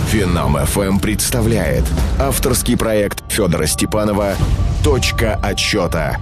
Финам ФМ представляет авторский проект Федора Степанова «Точка отсчета».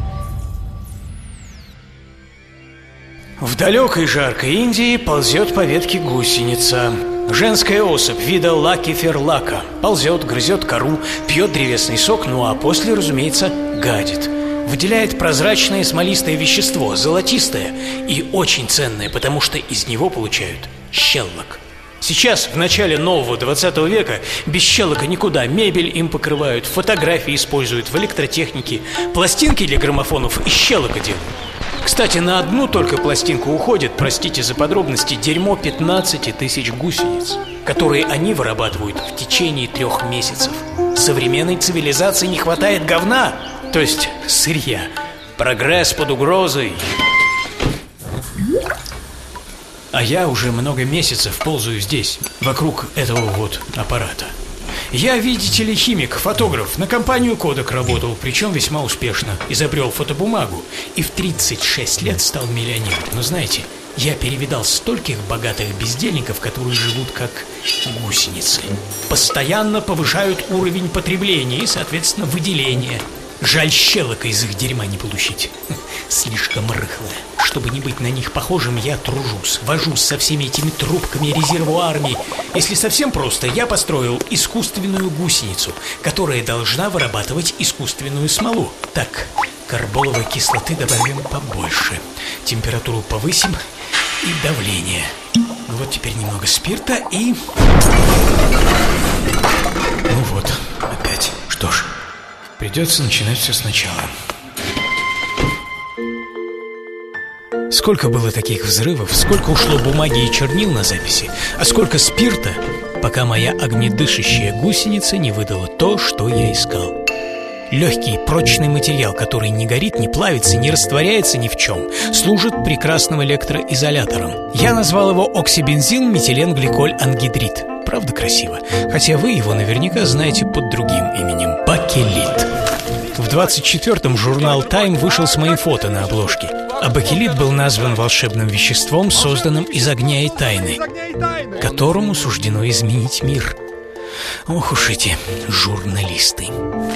В далекой жаркой Индии ползет по ветке гусеница. Женская особь вида лакифер-лака ползет, грызет кору, пьет древесный сок, ну а после, разумеется, гадит. Выделяет прозрачное смолистое вещество, золотистое и очень ценное, потому что из него получают щелок. Сейчас, в начале нового 20 века, без щелока никуда. Мебель им покрывают, фотографии используют в электротехнике, пластинки для граммофонов из щелока делают. Кстати, на одну только пластинку уходит, простите за подробности, дерьмо 15 тысяч гусениц, которые они вырабатывают в течение 3 месяцев. Современной цивилизации не хватает говна, то есть сырья. Прогресс под угрозой. А я уже много месяцев ползаю здесь, вокруг этого вот аппарата. Я, видите ли, химик, фотограф, на компанию Kodak работал, причем весьма успешно. Изобрел фотобумагу и в 36 лет стал миллионером. Но знаете, я перевидал стольких богатых бездельников, которые живут как гусеницы. Постоянно повышают уровень потребления и, соответственно, выделения. Жаль, щелока из их дерьма не получить. Слишком рыхлое. Чтобы не быть на них похожим, я тружусь, вожусь со всеми этими трубками, резервуарами. Если совсем просто, я построил искусственную гусеницу, которая должна вырабатывать искусственную смолу. Так, карболовой кислоты добавим побольше, температуру повысим и давление. Ну вот теперь немного спирта и... Ну вот, опять. Что ж, придется начинать все сначала. Сколько было таких взрывов, сколько ушло бумаги и чернил на записи, а сколько спирта, пока моя огнедышащая гусеница не выдала то, что я искал. Легкий, прочный материал, который не горит, не плавится, не растворяется ни в чем, служит прекрасным электроизолятором. Я назвал его оксибензин-метиленгликоль-ангидрид. Правда красиво? Хотя вы его наверняка знаете под другим именем – бакелит. В 24-м журнал Time вышел с моим фото на обложке. А бакелит был назван волшебным веществом, созданным из огня и тайны, которому суждено изменить мир. Ох уж эти журналисты.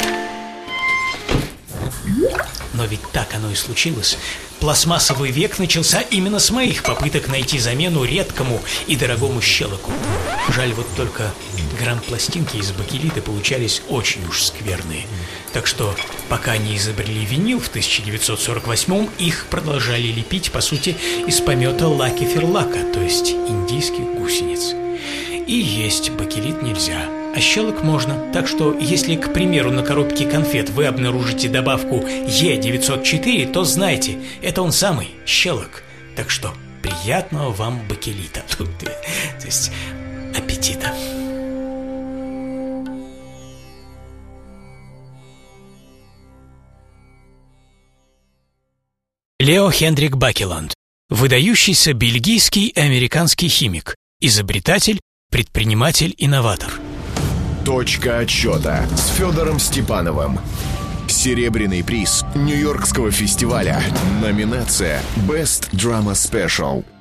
Но ведь так оно и случилось. Пластмассовый век начался именно с моих попыток найти замену редкому и дорогому щелоку. Жаль, вот только грамм-пластинки из бакелита получались очень уж скверные. Так что, пока не изобрели винил в 1948-м, их продолжали лепить, по сути, из помета лакифер-лака, то есть индийских гусениц. И есть бакелит нельзя, а щелок можно. Так что, если, к примеру, на коробке конфет вы обнаружите добавку Е904, то знайте, это он самый, щелок. Так что, приятного вам бакелита, то есть аппетита. Лео Хендрик Бакеланд, выдающийся бельгийский и американский химик, изобретатель, предприниматель, инноватор. «Точка отсчета» с Федором Степановым. Серебряный приз Нью-Йоркского фестиваля. Номинация «Best Drama Special».